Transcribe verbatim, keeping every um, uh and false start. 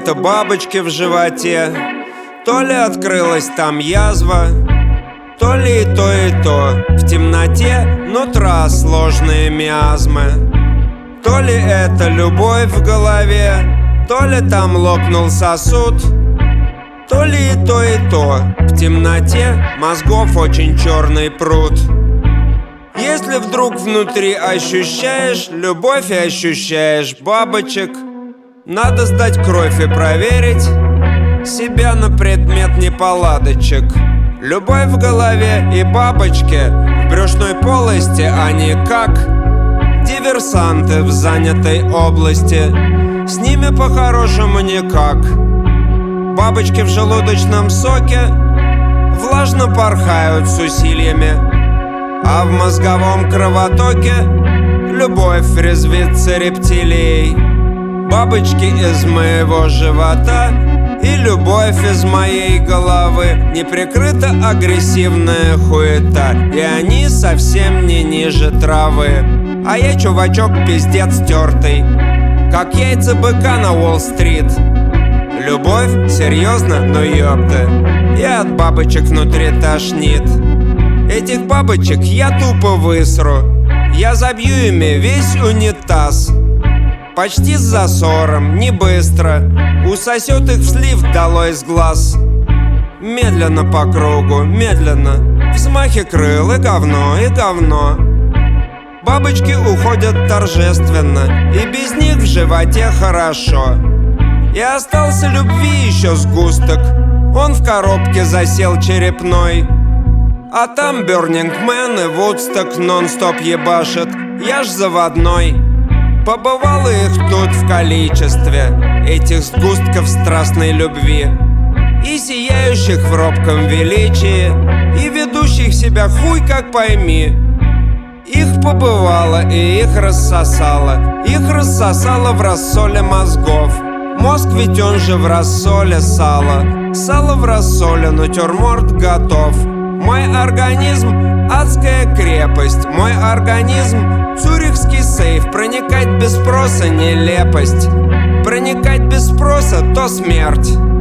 какой-то бабочки в животе. То ли открылась там язва, то ли и то, и то. В темноте нутра сложные миазмы. То ли это любовь в голове, то ли там лопнул сосуд, то ли и то, и то. В темноте мозгов очень черный пруд. Если вдруг внутри ощущаешь любовь и ощущаешь бабочек, надо сдать кровь и проверить себя на предмет неполадочек. Любовь в голове и бабочки в брюшной полости, они как диверсанты в занятой области. С ними по-хорошему никак. Бабочки в желудочном соке влажно порхают с усилиями, а в мозговом кровотоке любовь резвится рептилией. Бабочки из моего живота и любовь из моей головы, неприкрыто агрессивная хуета, и они совсем не ниже травы. А я чувачок пиздец тертый, как яйца быка на Уолл-стрит. Любовь? Серьезно? Ну ёпта. И от бабочек внутри тошнит. Этих бабочек я тупо высру. Я забью ими весь унитаз. Почти с засором, не быстро. Усосет их в слив долой с глаз. Медленно по кругу, медленно. Взмахи крыл и говно, и говно. Бабочки уходят торжественно, и без них в животе хорошо. И остался любви еще сгусток. Он в коробке засел черепной. А там Burning Man и Woodstock нон-стоп ебашит. Я ж заводной. Побывало их тут в количестве, этих сгустков страстной любви, и сияющих в робком величии, и ведущих себя хуй как пойми. Их побывало и их рассосало. Их рассосало в рассоле мозгов. Мозг ведь он же в рассоле сало. Сало в рассоле, натюрморт готов. Мой организм — адская крепость. Мой организм — цюрихский сейф. Проникать без спроса — нелепость. Проникать без спроса — то смерть.